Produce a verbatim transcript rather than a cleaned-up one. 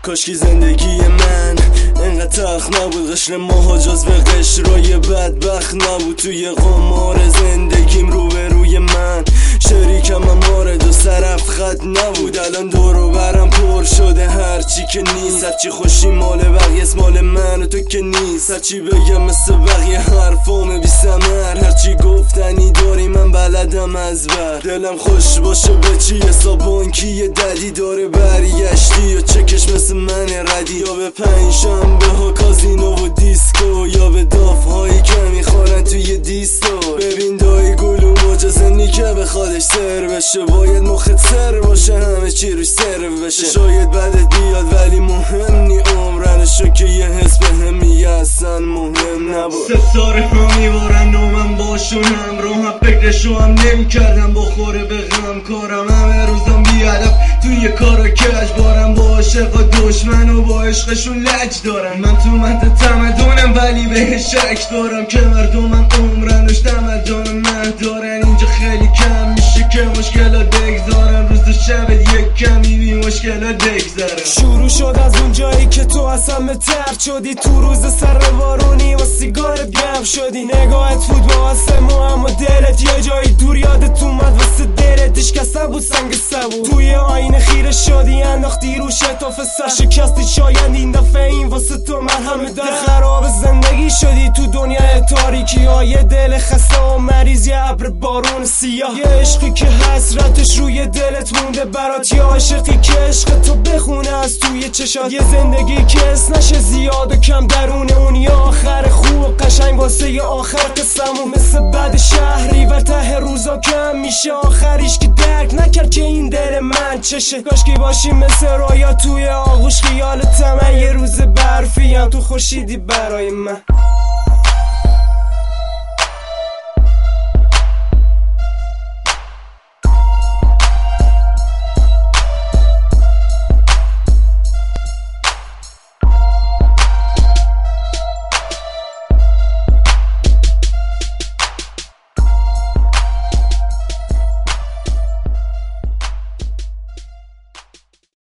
کاشکی زندگی من انقدر تلخ نبود، قشر ماها جزو قشرای بدبخت نبود. توی قمار زندگیم روبروی من شریکم هم وارد و طرف خط نبود. الان دورو برم پر شده هرچی که نیست، هرچی خوشی مال بقیه مال من و تو که نیست. هرچی بگم مثل بقیه حرفام بی ثمر، هرچی گفتنی داری من بلدم از بر. دلم خوش باشه به چی حساب بانکی ددی داره برگشتی و چکش مثل من ردی، یا به پنج شنبه ها کازینو و دیسکو، یا به داف هایی که میخورن توی دیستو. ببین دایی گلو مجازنی که به خودش سر بشه، باید مخت سر باشه همه چی روش سرو بشه. شاید بعدت بیاد ولی مهم نی عمرنشو که یه حس به هم میگه اصلا مهم نبود. ستاره ها میبارن و من باشون همراهم، فکرشو هم نمی کردم بخوره به غم. کارم همه روزم بیادب توی کارا کج بارم، با عاشق و دشمن و با عشقشون لج دارم. من تو مهد تمدونم ولی به شک دارم که مردمم عمرنش تمدن مه دارن. اینجا خیلی کم میشه که مشکلات بگذارم، روز و شبت یک کمی بی مشکلات بگذارم. شروع شد از اون جایی که تو از همه ترد شدی، تو روز سر بارونی و سیگارت گرم شدی. نگاهت بود با آسمون اما دلت یه جایی دور یادت اومد واسه دلت اشکسته بود سنگ سبود. توی آینه خیره شدی انداختی رو شتاف سر شکستی، شاید این دفعه این واسه تو مرهمه داره. خراب زندگی شدی تو دنیای تاریکی های دل خسته و مریض، یه ابر بارون سیاه. یه عشقی که حسرتش روی دلت مونده برات، یه عاشقی که عشق تو بخونه از توی چشات. یه زندگی که اس نشه زیاد و کم درونه اون، یه آخر خوب و قشنگ واسه یه آخر قسمون. مثل بد شهری و ته روزا کم میشه آخریش که درک نکرد که این دل من چشه. کاشکی باشی مثل رویا توی آغوش خیالتم، یه روز برفیم تو خورشیدی برای من.